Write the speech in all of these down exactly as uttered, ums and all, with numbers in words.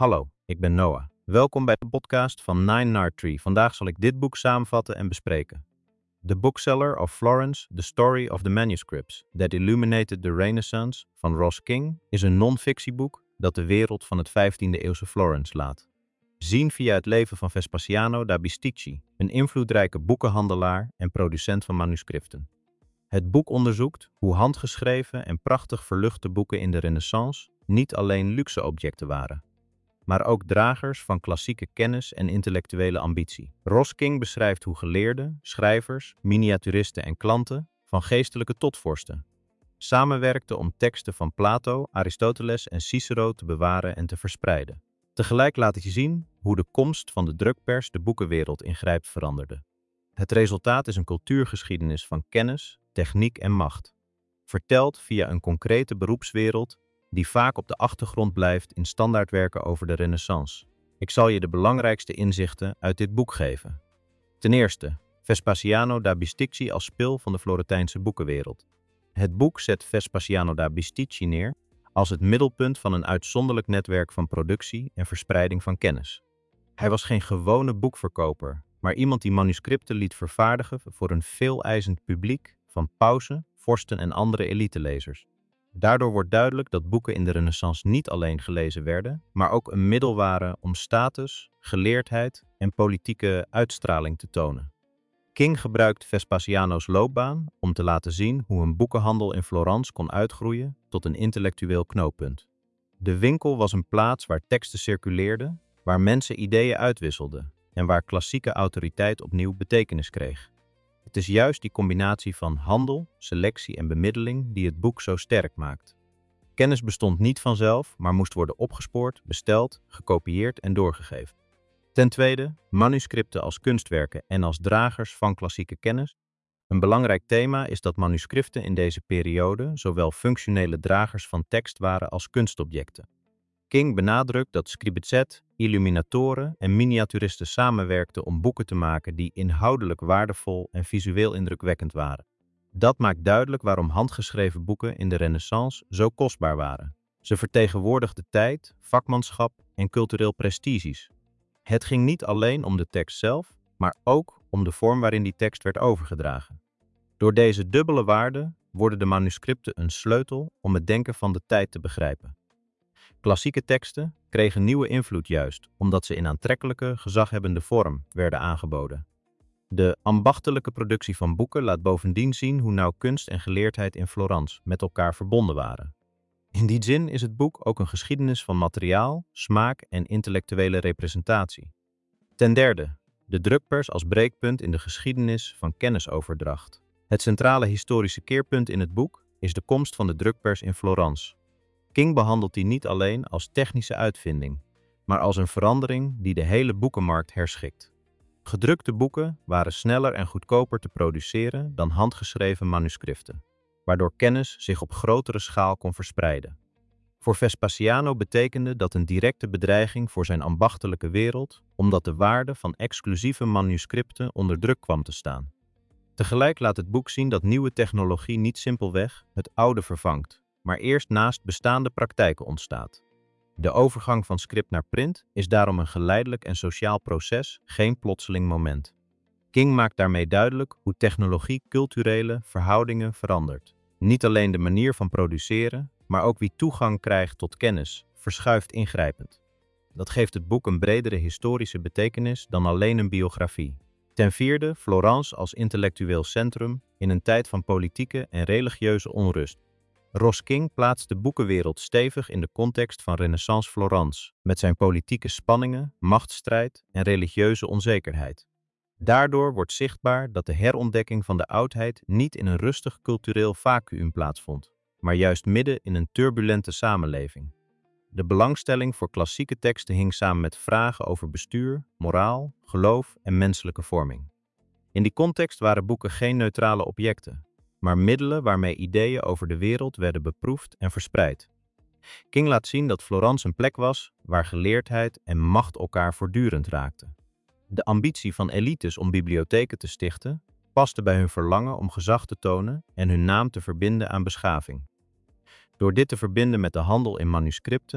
Hallo, ik ben Noah. Welkom bij de podcast van Nine Nard Tree. Vandaag zal ik dit boek samenvatten en bespreken. The Bookseller of Florence, The Story of the Manuscripts That Illuminated the Renaissance van Ross King is een non-fictieboek dat de wereld van het vijftiende-eeuwse Florence laat zien via het leven van Vespasiano da Bisticci, een invloedrijke boekenhandelaar en producent van manuscripten. Het boek onderzoekt hoe handgeschreven en prachtig verluchte boeken in de Renaissance niet alleen luxe objecten waren, maar ook dragers van klassieke kennis en intellectuele ambitie. Ross King beschrijft hoe geleerden, schrijvers, miniaturisten en klanten, van geestelijke tot vorsten, samenwerkten om teksten van Plato, Aristoteles en Cicero te bewaren en te verspreiden. Tegelijk laat hij zien hoe de komst van de drukpers de boekenwereld ingrijpend veranderde. Het resultaat is een cultuurgeschiedenis van kennis, techniek en macht, verteld via een concrete beroepswereld die vaak op de achtergrond blijft in standaardwerken over de Renaissance. Ik zal je de belangrijkste inzichten uit dit boek geven. Ten eerste, Vespasiano da Bisticci als spil van de Florentijnse boekenwereld. Het boek zet Vespasiano da Bisticci neer als het middelpunt van een uitzonderlijk netwerk van productie en verspreiding van kennis. Hij was geen gewone boekverkoper, maar iemand die manuscripten liet vervaardigen voor een veeleisend publiek van pausen, vorsten en andere elitelezers. Daardoor wordt duidelijk dat boeken in de Renaissance niet alleen gelezen werden, maar ook een middel waren om status, geleerdheid en politieke uitstraling te tonen. King gebruikt Vespasiano's loopbaan om te laten zien hoe een boekenhandel in Florence kon uitgroeien tot een intellectueel knooppunt. De winkel was een plaats waar teksten circuleerden, waar mensen ideeën uitwisselden en waar klassieke autoriteit opnieuw betekenis kreeg. Het is juist die combinatie van handel, selectie en bemiddeling die het boek zo sterk maakt. Kennis bestond niet vanzelf, maar moest worden opgespoord, besteld, gekopieerd en doorgegeven. Ten tweede, manuscripten als kunstwerken en als dragers van klassieke kennis. Een belangrijk thema is dat manuscripten in deze periode zowel functionele dragers van tekst waren als kunstobjecten. King benadrukt dat scribezet, illuminatoren en miniaturisten samenwerkten om boeken te maken die inhoudelijk waardevol en visueel indrukwekkend waren. Dat maakt duidelijk waarom handgeschreven boeken in de Renaissance zo kostbaar waren. Ze vertegenwoordigden tijd, vakmanschap en cultureel prestiges. Het ging niet alleen om de tekst zelf, maar ook om de vorm waarin die tekst werd overgedragen. Door deze dubbele waarde worden de manuscripten een sleutel om het denken van de tijd te begrijpen. Klassieke teksten kregen nieuwe invloed juist omdat ze in aantrekkelijke, gezaghebbende vorm werden aangeboden. De ambachtelijke productie van boeken laat bovendien zien hoe nauw kunst en geleerdheid in Florence met elkaar verbonden waren. In die zin is het boek ook een geschiedenis van materiaal, smaak en intellectuele representatie. Ten derde, de drukpers als breekpunt in de geschiedenis van kennisoverdracht. Het centrale historische keerpunt in het boek is de komst van de drukpers in Florence. King behandelt die niet alleen als technische uitvinding, maar als een verandering die de hele boekenmarkt herschikt. Gedrukte boeken waren sneller en goedkoper te produceren dan handgeschreven manuscripten, waardoor kennis zich op grotere schaal kon verspreiden. Voor Vespasiano betekende dat een directe bedreiging voor zijn ambachtelijke wereld, omdat de waarde van exclusieve manuscripten onder druk kwam te staan. Tegelijk laat het boek zien dat nieuwe technologie niet simpelweg het oude vervangt, maar eerst naast bestaande praktijken ontstaat. De overgang van script naar print is daarom een geleidelijk en sociaal proces, geen plotseling moment. King maakt daarmee duidelijk hoe technologie culturele verhoudingen verandert. Niet alleen de manier van produceren, maar ook wie toegang krijgt tot kennis, verschuift ingrijpend. Dat geeft het boek een bredere historische betekenis dan alleen een biografie. Ten vierde, Florence als intellectueel centrum in een tijd van politieke en religieuze onrust. Ross King plaatst de boekenwereld stevig in de context van Renaissance Florence, met zijn politieke spanningen, machtsstrijd en religieuze onzekerheid. Daardoor wordt zichtbaar dat de herontdekking van de oudheid niet in een rustig cultureel vacuüm plaatsvond, maar juist midden in een turbulente samenleving. De belangstelling voor klassieke teksten hing samen met vragen over bestuur, moraal, geloof en menselijke vorming. In die context waren boeken geen neutrale objecten, maar middelen waarmee ideeën over de wereld werden beproefd en verspreid. King laat zien dat Florence een plek was waar geleerdheid en macht elkaar voortdurend raakten. De ambitie van elites om bibliotheken te stichten paste bij hun verlangen om gezag te tonen en hun naam te verbinden aan beschaving. Door dit te verbinden met de handel in manuscripten,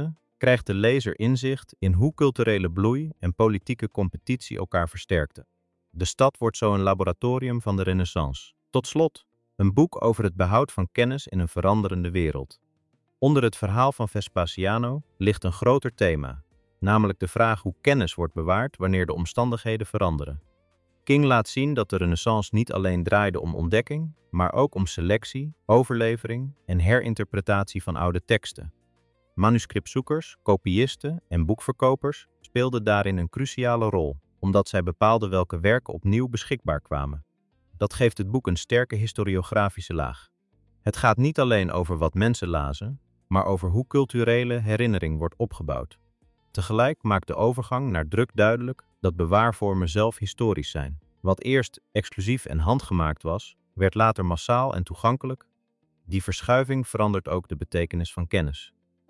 krijgt de lezer inzicht in hoe culturele bloei en politieke competitie elkaar versterkten. De stad wordt zo een laboratorium van de Renaissance. Tot slot, een boek over het behoud van kennis in een veranderende wereld. Onder het verhaal van Vespasiano ligt een groter thema, namelijk de vraag hoe kennis wordt bewaard wanneer de omstandigheden veranderen. King laat zien dat de Renaissance niet alleen draaide om ontdekking, maar ook om selectie, overlevering en herinterpretatie van oude teksten. Manuscriptzoekers, kopiisten en boekverkopers speelden daarin een cruciale rol, omdat zij bepaalden welke werken opnieuw beschikbaar kwamen. Dat geeft het boek een sterke historiografische laag. Het gaat niet alleen over wat mensen lazen, maar over hoe culturele herinnering wordt opgebouwd. Tegelijk maakt de overgang naar druk duidelijk dat bewaarvormen zelf historisch zijn. Wat eerst exclusief en handgemaakt was, werd later massaal en toegankelijk. Die verschuiving verandert ook de betekenis van kennis.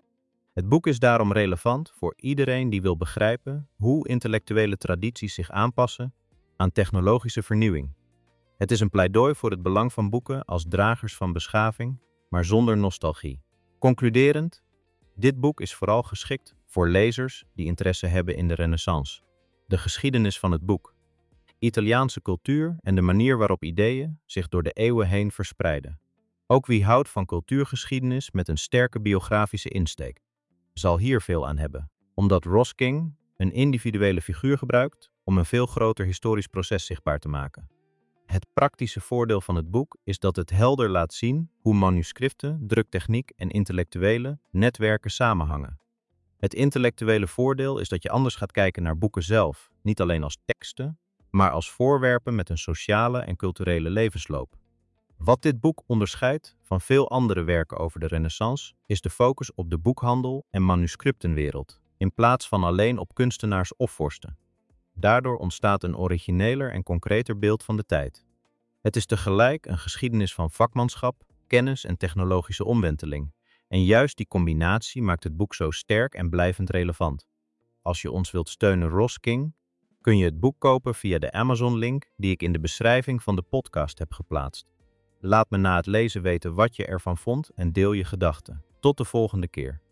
Het boek is daarom relevant voor iedereen die wil begrijpen hoe intellectuele tradities zich aanpassen aan technologische vernieuwing. Het is een pleidooi voor het belang van boeken als dragers van beschaving, maar zonder nostalgie. Concluderend, dit boek is vooral geschikt voor lezers die interesse hebben in de Renaissance, de geschiedenis van het boek, Italiaanse cultuur en de manier waarop ideeën zich door de eeuwen heen verspreiden. Ook wie houdt van cultuurgeschiedenis met een sterke biografische insteek, zal hier veel aan hebben, omdat Ross King een individuele figuur gebruikt om een veel groter historisch proces zichtbaar te maken. Het praktische voordeel van het boek is dat het helder laat zien hoe manuscripten, druktechniek en intellectuele netwerken samenhangen. Het intellectuele voordeel is dat je anders gaat kijken naar boeken zelf, niet alleen als teksten, maar als voorwerpen met een sociale en culturele levensloop. Wat dit boek onderscheidt van veel andere werken over de Renaissance, is de focus op de boekhandel en manuscriptenwereld, in plaats van alleen op kunstenaars of vorsten. Daardoor ontstaat een origineler en concreter beeld van de tijd. Het is tegelijk een geschiedenis van vakmanschap, kennis en technologische omwenteling. En juist die combinatie maakt het boek zo sterk en blijvend relevant. Als je ons wilt steunen, Ross King, kun je het boek kopen via de Amazon-link die ik in de beschrijving van de podcast heb geplaatst. Laat me na het lezen weten wat je ervan vond en deel je gedachten. Tot de volgende keer.